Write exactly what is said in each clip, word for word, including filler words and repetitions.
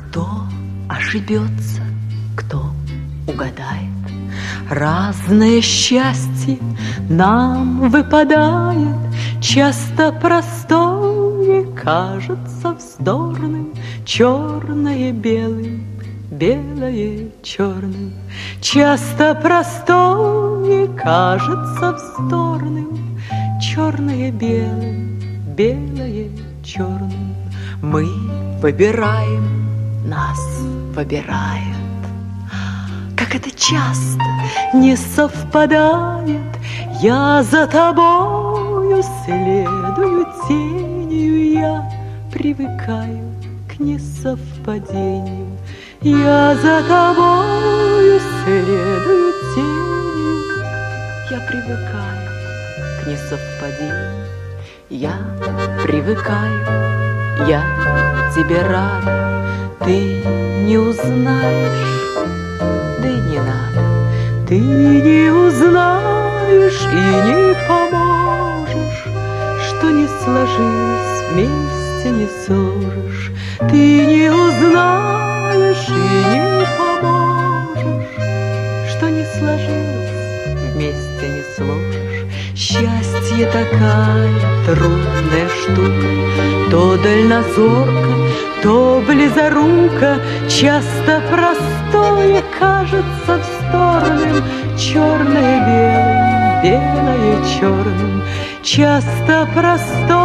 Кто ошибется, кто угадает, разное счастье нам выпадает. Часто простое кажется вздорным, черное белым, белое черным. Часто простое кажется вздорным, черное белым, белое черным. Мы выбираем, нас выбирает. Как это часто не совпадает. Я за тобою следую тенью, я привыкаю к несовпадению. Я за тобою следую тенью, я привыкаю к несовпадению. Я привыкаю, я тебе рада, ты не узнаешь, да и не надо. Ты не узнаешь и не поможешь, что не сложилось, вместе не сложишь. Ты не узнаешь и не поможешь, что не сложилось, вместе не сложишь. Счастье такая трудная штука, то дальнозорка, то близорука. Часто простое кажется вздорным, черное белым, белое черным. Часто простое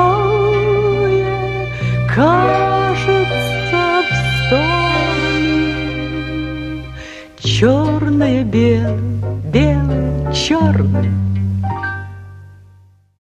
кажется вздорным, черное белым, белое черным.